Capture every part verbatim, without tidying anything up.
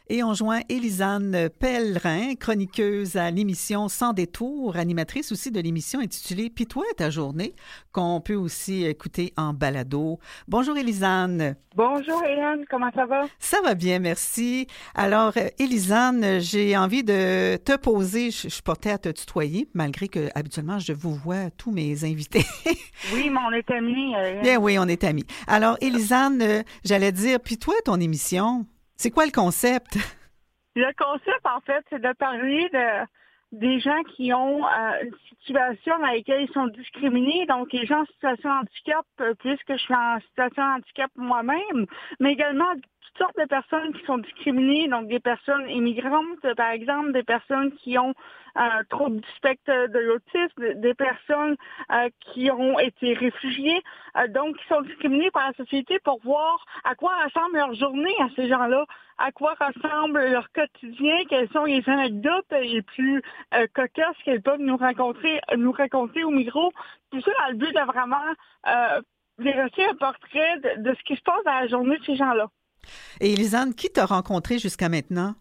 Et on joint Élisane Pellerin, chroniqueuse à l'émission Sans détour, animatrice aussi de l'émission intitulée Pis toi ta journée, qu'on peut aussi écouter en balado. Bonjour Élisane. Bonjour Hélène, comment ça va? Ça va bien, merci. Alors, Élisane, j'ai envie de te poser, je, je portais à te tutoyer, malgré que habituellement je vous vois tous mes invités. Oui, mais on est amis. Euh... Bien oui, on est amis. Alors, Élisane, euh, j'allais dire, puis toi, ton émission, c'est quoi le concept? Le concept, en fait, c'est de parler de des gens qui ont euh, une situation dans laquelle ils sont discriminés, donc les gens en situation de handicap, euh, puisque je suis en situation de handicap moi-même, mais également toutes sortes de personnes qui sont discriminées, donc des personnes immigrantes, par exemple, des personnes qui ont un trouble du spectre de l'autisme, des personnes euh, qui ont été réfugiées, euh, donc qui sont discriminées par la société pour voir à quoi ressemble leur journée à ces gens-là, à quoi ressemble leur quotidien, quelles sont les anecdotes les plus euh, cocasses qu'elles peuvent nous rencontrer, nous raconter au micro. Tout ça dans le but de vraiment euh, dresser un portrait de, de ce qui se passe dans la journée de ces gens-là. Et Élisane, qui t'a rencontré jusqu'à maintenant?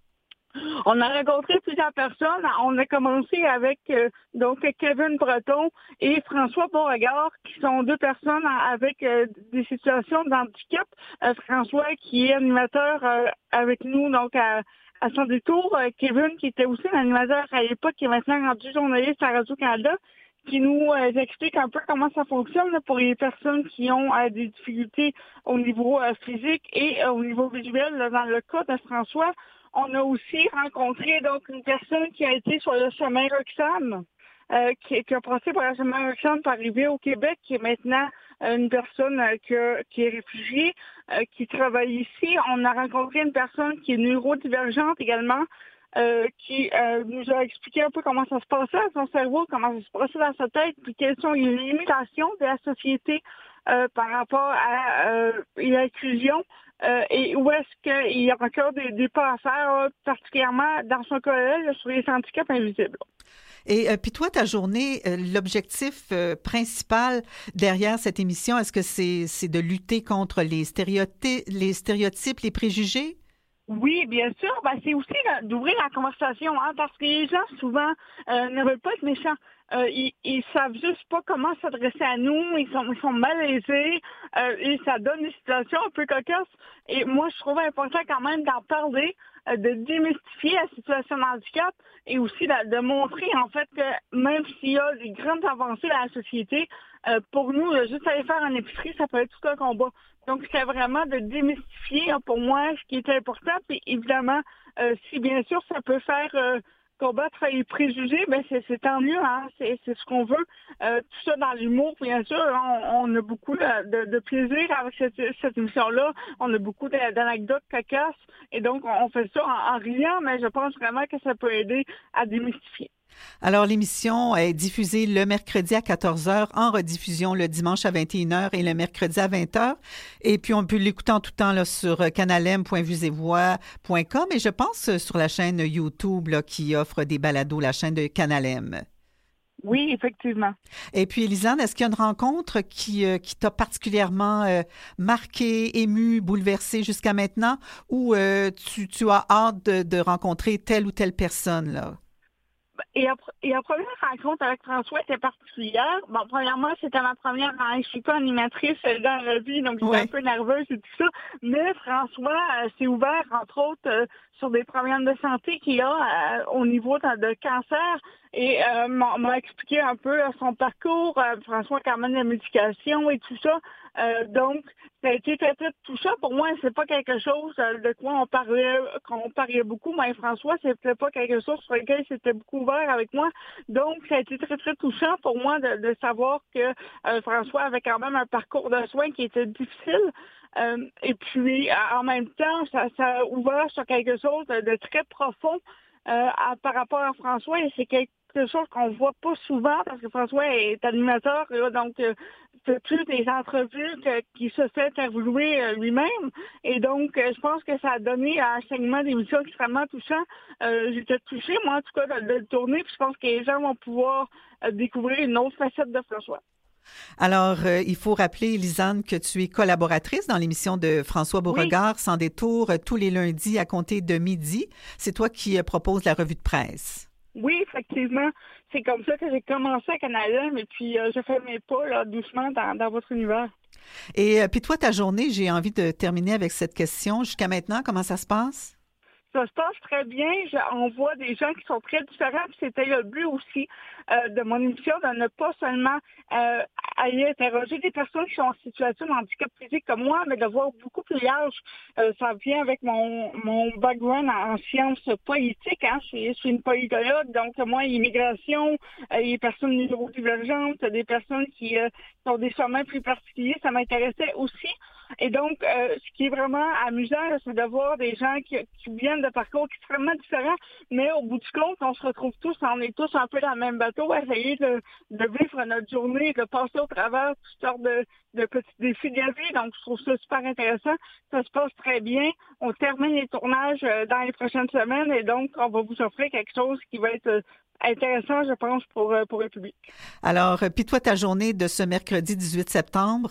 On a rencontré plusieurs personnes. On a commencé avec euh, donc Kevin Breton et François Beauregard, qui sont deux personnes avec euh, des situations d'handicap. Euh, François, qui est animateur euh, avec nous, donc à, à Sans détour. Euh, Kevin, qui était aussi un animateur à l'époque, qui est maintenant rendu journaliste à Radio-Canada, qui nous euh, explique un peu comment ça fonctionne là, pour les personnes qui ont euh, des difficultés au niveau euh, physique et euh, au niveau visuel. Là, dans le cas de François, on a aussi rencontré donc une personne qui a été sur le chemin Roxham, euh, qui, qui a passé par le chemin Roxham pour arriver au Québec, qui est maintenant euh, une personne euh, que, qui est réfugiée, euh, qui travaille ici. On a rencontré une personne qui est neurodivergente également, euh, qui euh, nous a expliqué un peu comment ça se passait dans son cerveau, comment ça se passait dans sa tête, puis quelles sont les limitations de la société euh, par rapport à euh, l'inclusion. Euh, et où est-ce qu'il y a encore des, des pas à faire, là, particulièrement dans son collège sur les handicaps invisibles. Et euh, puis toi, ta journée, euh, l'objectif euh, principal derrière cette émission, est-ce que c'est, c'est de lutter contre les stéréotypes, les stéréotypes, les préjugés? Oui, bien sûr. Ben, c'est aussi là, d'ouvrir la conversation, hein, parce que les gens, souvent, euh, ne veulent pas être méchants. Euh, ils, ils savent juste pas comment s'adresser à nous. Ils sont, ils sont malaisés. Euh, et ça donne des situations un peu cocasses. Et moi, je trouve important quand même d'en parler, euh, de démystifier la situation de handicap et aussi de, de montrer, en fait, que même s'il y a des grandes avancées dans la société, euh, pour nous, là, juste aller faire un épicerie, ça peut être tout un combat. Donc, c'est vraiment de démystifier, hein, pour moi, ce qui est important. Puis, évidemment, euh, si bien sûr, ça peut faire euh, combattre les préjugés, ben c'est, c'est tant mieux, hein. C'est, c'est ce qu'on veut. Euh, tout ça dans l'humour, bien sûr. On, on a beaucoup de, de, de plaisir avec cette, cette émission-là. On a beaucoup d'anecdotes cocasses. Et donc, on fait ça en, en riant, mais je pense vraiment que ça peut aider à démystifier. Alors, l'émission est diffusée le mercredi à quatorze heures, en rediffusion le dimanche à vingt et une heures et le mercredi à vingt heures. Et puis, on peut l'écouter en tout temps là, sur canalem point vues-et-voix point com et je pense sur la chaîne YouTube là, qui offre des balados, la chaîne de Canalem. Oui, effectivement. Et puis, Élisane, est-ce qu'il y a une rencontre qui, euh, qui t'a particulièrement euh, marqué, ému, bouleversé jusqu'à maintenant ou euh, tu, tu as hâte de, de rencontrer telle ou telle personne, là? Et la, et la première rencontre avec François était particulière. Bon, premièrement, c'était ma première, hein, je suis pas animatrice dans la vie, donc j'étais ouais. un peu nerveuse et tout ça. Mais François euh, s'est ouvert, entre autres, euh, sur des problèmes de santé qu'il a euh, au niveau de, de cancer et euh, m'a, m'a expliqué un peu euh, son parcours. Euh, François quand même la médication et tout ça. Euh, donc, ça a été très, très touchant. Pour moi, c'est pas quelque chose de quoi on parlait, qu'on parlait beaucoup, mais François, c'était pas quelque chose sur lequel c'était beaucoup ouvert avec moi. Donc, ça a été très, très touchant pour moi de, de savoir que euh, François avait quand même un parcours de soins qui était difficile. Euh, et puis, en même temps, ça, ça a ouvert sur quelque chose de, de très profond euh, à, par rapport à François. Et c'est quelque chose qu'on voit pas souvent parce que François est animateur, là, donc euh, c'est plus des entrevues que, qui se fait interviewer euh, lui-même. Et donc, euh, je pense que ça a donné un segment d'émission extrêmement touchant. Euh, j'étais touchée, moi, en tout cas, de, de le tourner, puis je pense que les gens vont pouvoir euh, découvrir une autre facette de François. Alors, euh, il faut rappeler, Lisanne, que tu es collaboratrice dans l'émission de François Beauregard, oui. Sans détour, tous les lundis à compter de midi. C'est toi qui euh, proposes la revue de presse. Oui, effectivement. C'est comme ça que j'ai commencé à Canal M et puis euh, je fais mes pas là, doucement dans, dans votre univers. Et euh, puis toi, ta journée, j'ai envie de terminer avec cette question. Jusqu'à maintenant, comment ça se passe? Ça se passe très bien. Je, on voit des gens qui sont très différents. Puis c'était le but aussi euh, de mon émission, de ne pas seulement euh, aller interroger des personnes qui sont en situation de handicap physique comme moi, mais de voir beaucoup plus large. Euh, ça vient avec mon, mon background en, en sciences politiques. Hein. Je, suis, je suis une politologue, donc moi, immigration, euh, les personnes neurodivergentes, des personnes qui, euh, qui ont des chemins plus particuliers, ça m'intéressait aussi. Et donc, euh, ce qui est vraiment amusant, c'est de voir des gens qui, qui viennent de parcours extrêmement différents, mais au bout du compte, on se retrouve tous, on est tous un peu dans le même bateau, à essayer de, de vivre notre journée, de passer au travers toutes sortes de, de petits défis de la vie. Donc, je trouve ça super intéressant. Ça se passe très bien. On termine les tournages dans les prochaines semaines et donc, on va vous offrir quelque chose qui va être intéressant, je pense, pour, pour le public. Alors, puis toi, ta journée de ce mercredi dix-huit septembre?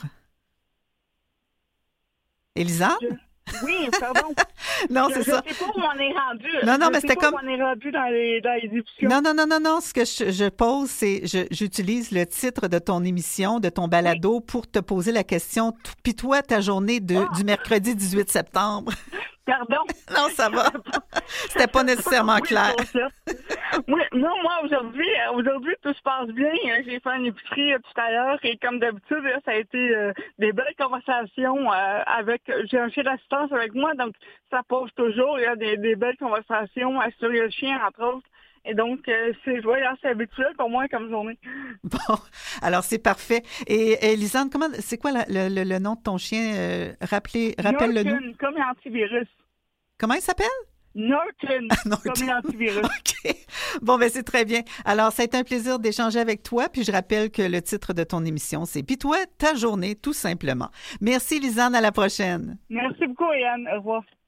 Élisa? Je... Oui, pardon. non, je, c'est je ça. Je sais pas où on est rendu. Non, non, je mais c'était comme. Où on est rendu dans les, dans les émissions. Non, non, non, non, non. Ce que je, je pose, c'est, je, j'utilise le titre de ton émission, de ton balado, oui. pour te poser la question. Puis toi, ta journée de, ah. du mercredi dix-huit septembre. Pardon. Non, ça va. C'était pas nécessairement oui, clair. Oui, non, moi, aujourd'hui, aujourd'hui, tout se passe bien. J'ai fait une épicerie euh, tout à l'heure et comme d'habitude, là, ça a été euh, des belles conversations euh, avec... J'ai un chien d'assistance avec moi, donc ça pose toujours. Il y a des, des belles conversations sur le chien, entre autres. Et donc, euh, c'est joyeux, c'est habituel pour moi comme journée. Bon, alors c'est parfait. Et, et Lisanne, comment, c'est quoi la, le, le nom de ton chien? Euh, rappelez, rappelle-le nous. Comme l'antivirus. Comment il s'appelle? Norton, Norton. Comme l'antivirus. OK. Bon, ben c'est très bien. Alors, ça a été un plaisir d'échanger avec toi. Puis je rappelle que le titre de ton émission, c'est « Puis toi, ta journée, tout simplement ». Merci, Lisanne. À la prochaine. Merci beaucoup, Yann. Au revoir.